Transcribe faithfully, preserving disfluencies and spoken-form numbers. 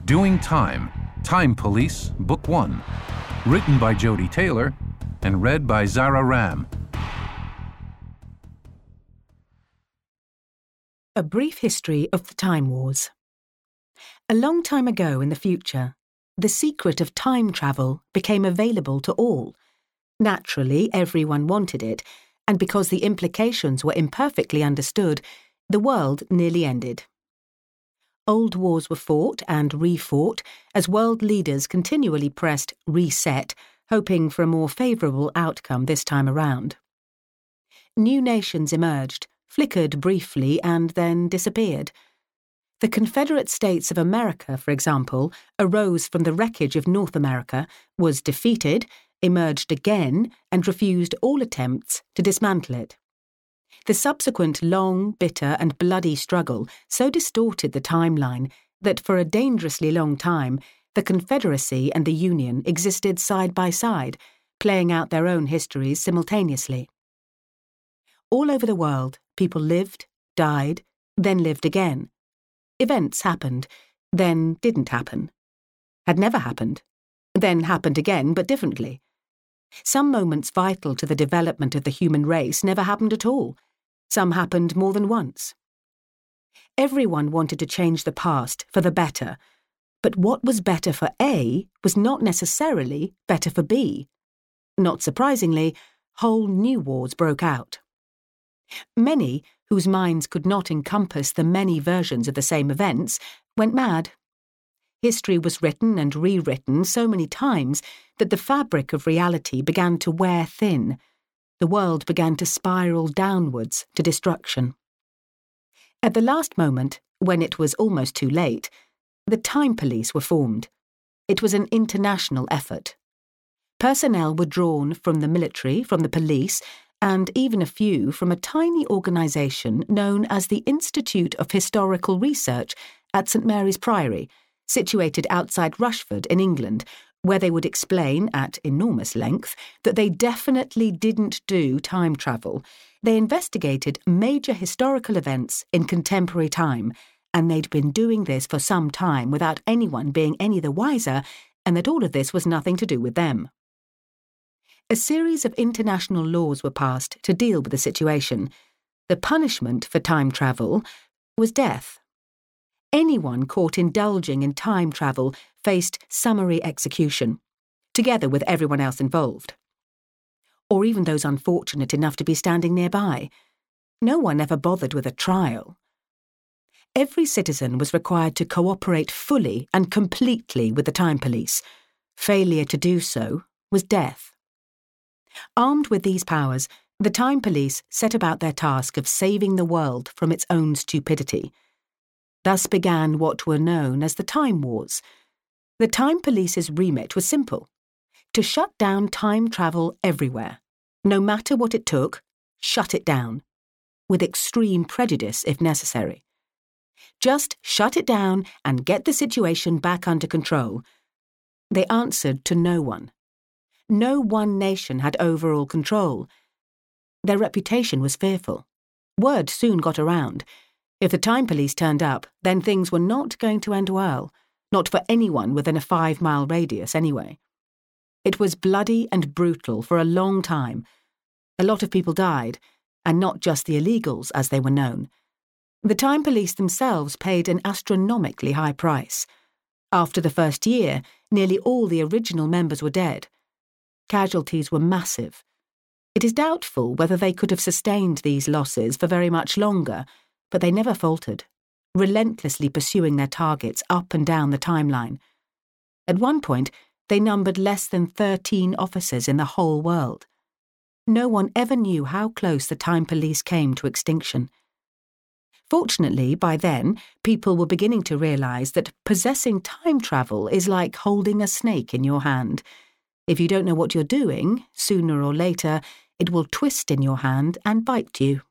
Doing Time, Time Police, Book one. Written by Jody Taylor and read by Zara Ram. A brief history of the Time Wars. A long time ago in the future, the secret of time travel became available to all. Naturally, everyone wanted it, and because the implications were imperfectly understood, the world nearly ended. Old wars were fought and refought as world leaders continually pressed reset, hoping for a more favourable outcome this time around. New nations emerged, flickered briefly, and then disappeared. The Confederate States of America, for example, arose from the wreckage of North America, was defeated, emerged again, and refused all attempts to dismantle it. The subsequent long, bitter, and bloody struggle so distorted the timeline that for a dangerously long time, the Confederacy and the Union existed side by side, playing out their own histories simultaneously. All over the world, people lived, died, then lived again. Events happened, then didn't happen. Had never happened, then happened again, but differently. Some moments vital to the development of the human race never happened at all. Some happened more than once. Everyone wanted to change the past for the better, but what was better for A was not necessarily better for B. Not surprisingly, whole new wars broke out. Many, whose minds could not encompass the many versions of the same events, went mad. History was written and rewritten so many times that the fabric of reality began to wear thin. The world began to spiral downwards to destruction. At the last moment, when it was almost too late, the Time Police were formed. It was an international effort. Personnel were drawn from the military, from the police, and even a few from a tiny organisation known as the Institute of Historical Research at St Mary's Priory, situated outside Rushford in England, where they would explain at enormous length that they definitely didn't do time travel. They investigated major historical events in contemporary time, and they'd been doing this for some time without anyone being any the wiser, and that all of this was nothing to do with them. A series of international laws were passed to deal with the situation. The punishment for time travel was death. Anyone caught indulging in time travel faced summary execution, together with everyone else involved. Or even those unfortunate enough to be standing nearby. No one ever bothered with a trial. Every citizen was required to cooperate fully and completely with the Time Police. Failure to do so was death. Armed with these powers, the Time Police set about their task of saving the world from its own stupidity. Thus began what were known as the Time Wars. The Time Police's remit was simple: to shut down time travel everywhere. No matter what it took, shut it down, with extreme prejudice if necessary. Just shut it down and get the situation back under control. They answered to no one. No one nation had overall control. Their reputation was fearful. Word soon got around. If the Time Police turned up, then things were not going to end well, not for anyone within a five-mile radius anyway. It was bloody and brutal for a long time. A lot of people died, and not just the illegals as they were known. The Time Police themselves paid an astronomically high price. After the first year, nearly all the original members were dead. Casualties were massive. It is doubtful whether they could have sustained these losses for very much longer, but they never faltered, relentlessly pursuing their targets up and down the timeline. At one point, they numbered less than thirteen officers in the whole world. No one ever knew how close the Time Police came to extinction. Fortunately, by then, people were beginning to realise that possessing time travel is like holding a snake in your hand. If you don't know what you're doing, sooner or later, it will twist in your hand and bite you.